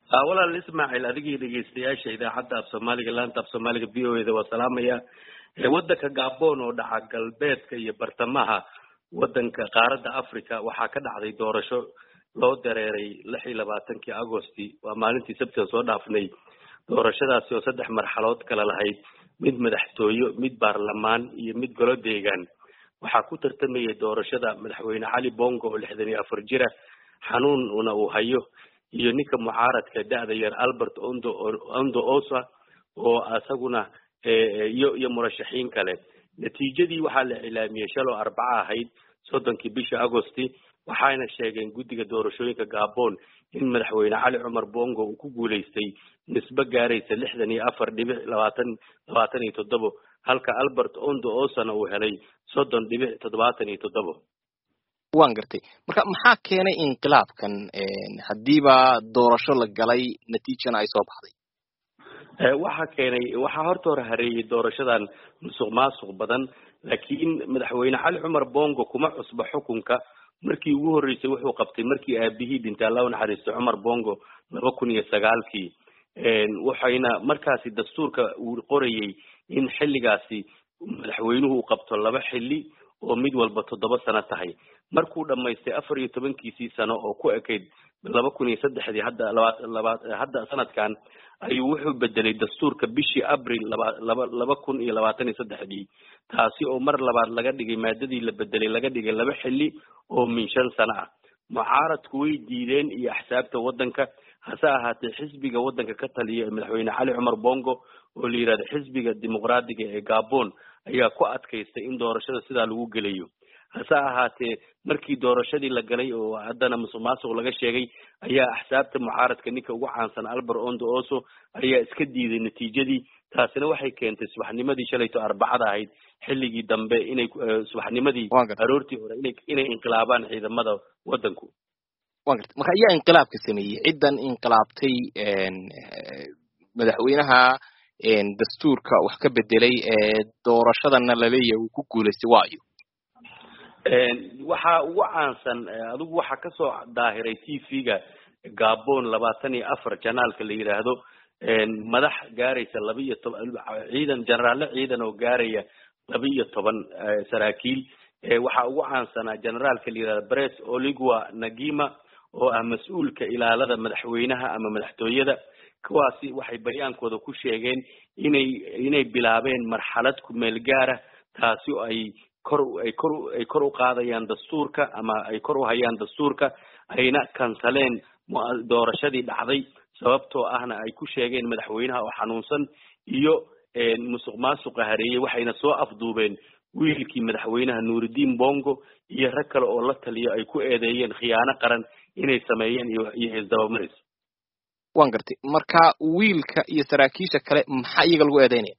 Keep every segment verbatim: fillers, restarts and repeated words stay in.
walaal Ismaaciil adigii dhageystayaasha idaacadda af Soomaaliga laanta af Soomaaliga V O A da waa salaamaya wadanka Gabon oo dhaca galbeedka iyo bartamaha wadanka qaaradda Afrika waxaa ka dhacday doorasho loo dareeray lix iyo labaatankii Agoosti waa maalintii Sabtida soo dhaafnay doorashadaasi oo saddex marxaladood kala lahayd mid madaxtooyo mid baarlamaan iyo mid golo deegaan waxaa ku tartamayay doorashada madaxweyne Cali Bongo oo lixdan iyo afar jir xanuun una uu hayo iyo ninka mucaaradka da'da yar Albert Ondo Ondo Osa oo asaguna iyo iyo murashaxiin kale natiijadii waxaa la ilaamiyay shalo Arbaca ahayd soddonkii bisha Agoosti waxayna sheegeen guddiga doorashooyinka Gabon in madaxweyne Cali Cumar Bongo uu ku guuleystay nisba gaaraysa lixdan iyo afar dhibic labaatan labaatan iyo toddoba halka Albert Ondo Osana uu helay soddon dhibic toddobaatan iyo toddoba waan gartay marka maxaa keenay inqilaabkan hadiiba doorasho la galay natiijana ay soo baxday ee waxa keenay waxa horta hore hareeyay doorashadan musuq maasuq badan laakiin madaxweyne Cali Cumar Bongo kuma cusba xukunka markii ugu horeysay wuxuu qabtay markii aabihii dhintay Allah u naxariisto Cumar Bongo laba kun iyo sagaalkii een waxayna markaasi dastuurka uu qorayay in xilligaasi madaxweynuhu qabto laba xilli oo mid walba toddoba sano tahay markuu dhamaystay afar iyo tobankiisii sano oo ku ekeyd laba kun iyo saddex hadda laba hadda sanadkan ayuu wuxuu bedelay dastuurka bishii Abriil laba kun iyo labaatan iyo saddex taasi oo mar labaad laga dhigay maadadii la bedelay laga dhigay laba xilli oo min shan sano ah mucaaradku way diideen iyo axsaabta wadanka hase ahaatee xisbiga wadanka ka taliya madaxweyne Cali Cumar Bongo oo la yiraahdo xisbiga dimuqraadiga ee Gabon ayaa ku adkaystay in doorashada sidaa lagu gelayo hase ahaatee markii doorashadii la galay oo haddana musuqmaasuq laga sheegay ayaa axsaabta mucaaradka ninka ugu caansan Albert Ondo Oso ayaa iska diiday natiijadii taasina waxay keentay subaxnimadii shalayto Arbacada ahayd xilligii dambe inay subaxnimadii aroortii hore inay inay inqilaabaan ciidamada wadanku waan gartay marka ayaa inqilaabka sameeyay ciidan inqilaabtay madaxweynaha een dastuurka wax ka bedelay ee doorashadana la leeyahay uu ku guuleystay waayo een waxa ugu caansan adigu waxa ka soo daahiray T V-ga Gabon labaatan iyo afar janaalka la yiraahdo een madax gaaraysa laba iyo toban ciidan generaal ciidan oo gaaraya laba iyo toban saraakiil ee waxa ugu caansanaa generaalka la yiraahdo Brice Oligui Nguema oo ah mas'uulka ilaalada madaxweynaha ama madaxtooyada kuwaasi waxay bayaankooda ku sheegeen inay inay bilaabeen marxalad ku meel gaar ah taasi oo ay kor ay kor ay kor u qaadayaan dastuurka ama ay kor u hayaan dastuurka ayna kansaleen doorashadii dhacday sababtoo ahna ay ku sheegeen madaxweynaha oo xanuunsan iyo musuq maasuq hareeyay waxayna soo afduubeen wiilkii madaxweynaha Nuuridiin Bongo iyo rag kale oo la taliyo ay ku eedeeyeen khiyaano qaran inay sameeyeen iyo isdabamaris waan gartay marka wiilka iyo saraakiisha kale maxaa iyaga lagu eedeynaya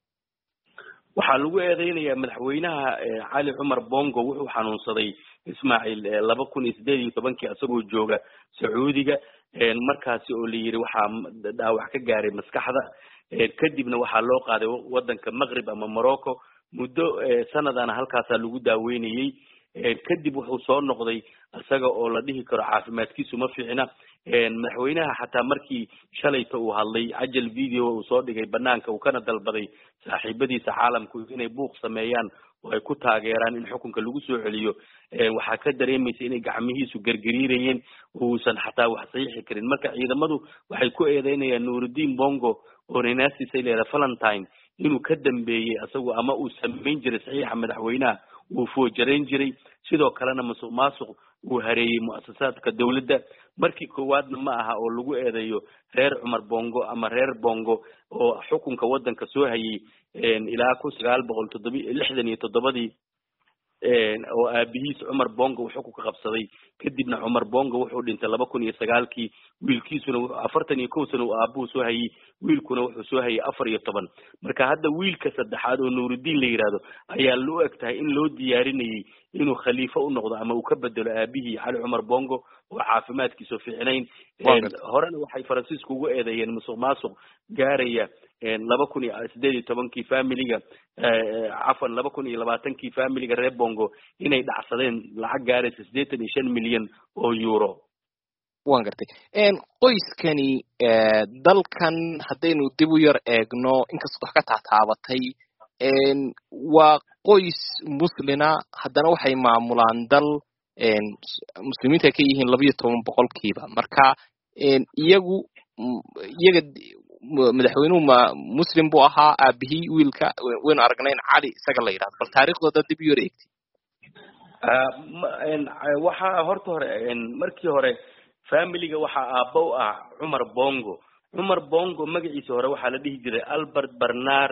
waxaa lagu eedeynayaa madaxweynaha Cali Cumar Bongo wuxuu xanuunsaday Ismaaciil laba kun iyo siddeed iyo toban asagoo jooga Sacuudiga markaasi oo la yiri waxa dhaawac ka gaaray maskaxda kadibna waxaa loo qaaday wadanka Maghrib ama Morocco muddo sanadana halkaas lagu daaweynayay kadib wuxuu soo noqday asaga oo la dhihi karo caafimaadkiisu ma fiicna madaxweynaha xataa markii shalayta uu hadlay ajal video uu soo dhigay banaanka uu kana dalbaday saaxiibadiisa caalamku inay buuq sameeyaan oo ay ku taageeraan in xukunka lagu soo celiyo waxa ka dareemaysa inay gacmihiisu gargariirayeen uusan xataa wax saxiix karin marka ciidamadu waxay ku eedeynayaan Nuuridiin Bongo oo ninaasi sayleeda Valentine inuu ka dambeeyay asagu ama uu sameyn jiray saxiixa madaxweynaha uu foojareen jiray sidoo kalena musuq maasuq uu hareeyay muassasaadka dawladda markii koowaadna ma aha oo lagu eedeeyo reer Cumar Bongo ama reer Bongo oo xukunka wadanka soo hayay ilaa kun sagaal boqol lixdan iyo toddoba een oo aabihiis Cumar Bongo wuxuu ku qabsaday kadibna Cumar Bongo wuxuu dhintay laba kun iyo sagaalkii wiilkiisuna afartan iyo kow sano uu aabuhu soo hayay wiilkuna wuxuu soo hayay afar iyo toban marka hadda wiilka saddexaad oo Nuuridiin la yiraahdo ayaa loo egtahay in loo diyaarinayay inuu khaliifo u noqdo ama uu ka bedelo aabihii Cali Cumar Bongo oo caafimaadkiisu fiicnayn horena waxay Faransiisku ugu eedeeyeen musuq maasuq gaaraya laba kun iyo siddeed iyo tobankii familiga cafan laba kun iyo labaatankii familiga reer Bongo inay dhacsadeen lacag gaaraysa siddeetan iyo shan milyan oo euro waan gartay een qoyskani ee dalkan hadaynu dib u yar eegno inkastoo wax ka taataabatay een waa qoys muslina haddana waxay maamulaan dal een muslimiinta ka yihiin laba iyo toban boqolkiiba marka een iyagu iyaga madaxweynuhu ma muslim buu ahaa aabihii wiilka waynu aragnayn cali isaga la yidhahdo bal taariikhdooda dib u yar eegti waxaa horta hore markii hore familiga waxaa aabba u ah cumar bongo cumar bongo magaciisa hore waxaa la dhihi jiray albert bernard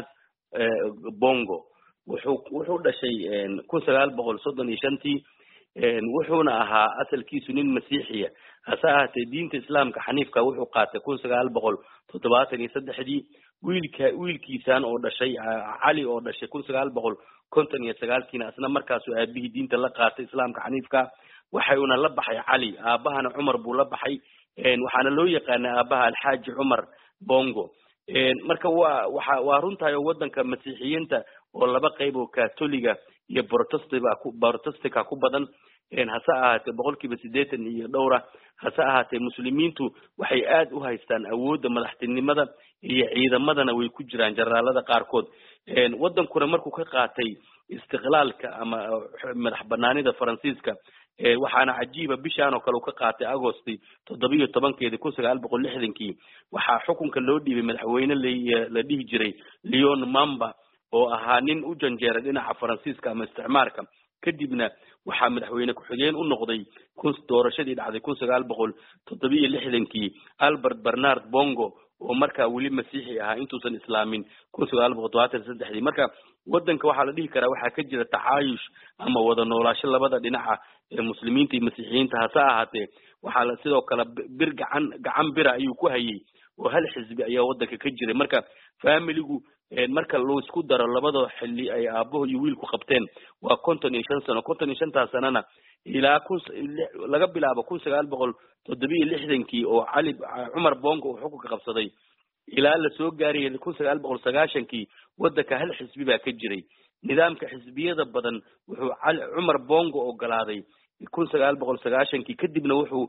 bongo wuxuu wuxuu dhashay kun sagaal boqol soddon iyo shantii wuxuuna ahaa asalkiisu nin masiixiya hase ahaatee diinta islaamka xaniifka wuxuu qaatay kun sagaal boqol toddobaatan iyo saddexdii wiilka wiilkiisaan oo dhashay cali oo dhashay kun sagaal boqol konton iyo sagaalkiina isna markaasuu aabihii diinta la qaatay islaamka xaniifka waxayuna la baxay cali aabahana cumar buu la baxay waxaana loo yaqaanaa aabaha alxaaji cumar bongo marka waa waxa waa runtahay oo wadanka masiixiyiinta oo laba qayb oo katoliga iyo protestant ku protestka ku badan hase ahaatee boqolkiiba siddeetan iyo dhowra hase ahaatee muslimiintu waxay aad u haystaan awoodda madaxtinimada iyo ciidamadana way ku jiraan jaraalada qaarkood wadankuna markuu ka qaatay istiqlaalka ama madax banaanida faransiiska waxaana cajiiba bishaan oo kale uu ka qaatay agosti toddoba iyo tobankeedii kun sagaal boqol lixdankii waxaa xukunka loo dhiibay madaxweyne la dhihi jiray leon mamba oo ahaa nin u janjeeray dhinaca faransiiska ama isticmaarka kadibna waxaa madaxweyne ku-xigeen u noqday kun doorashadii dhacday kun sagaal boqol toddoba iyo lixdankii albert bernard bongo oo markaa weli masiixi ahaa intuusan islaamin kun sagaal boqol todobaatan iyo saddexdii marka wadanka waxaa la dhihi karaa waxaa ka jira tacaayush ama wada noolaasho labada dhinaca ee muslimiinta iyo masiixiyiinta hase ahaatee waxaa la sidoo kale bir gacan gacan bira ayuu ku hayay oo hal xisbi ayaa wadanka ka jiray marka familigu marka loo isku daro labada xilli ay aabaho iyo wiilku qabteen waa konton iyo shan sano konton iyo shantaas sanana ilaa kun laga bilaabo kun sagaal boqol toddoba iyo lixdankii oo cali cumar bongo uu xukunka qabsaday ilaa la soo gaariyay kun sagaal boqol sagaashankii wadanka hal xisbi baa ka jiray nidaamka xisbiyada badan wuxuu cali cumar bongo ogolaaday kun sagaal boqol sagaashankii kadibna wuxuu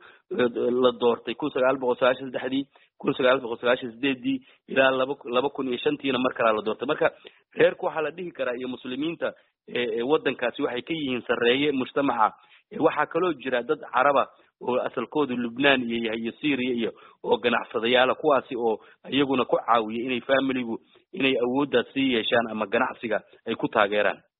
la doortay kun sagaal boqol sagaashan saddexdii kun sagaal boqol sagaashan sideedii ilaa laba laba kun iyo shantiina mar kale la doortay marka reerku waxaa la dhihi karaa iyo muslimiinta wadankaasi waxay ka yihiin sarreeye mujtamaca waxaa kaloo jira dad caraba oo asalkoodu lubnaan iyo yahay iyo syria iyo oo ganacsadayaala kuwaasi oo iyaguna ku caawiya inay familigu inay awooddaas sii yeeshaan ama ganacsiga ay ku taageeraan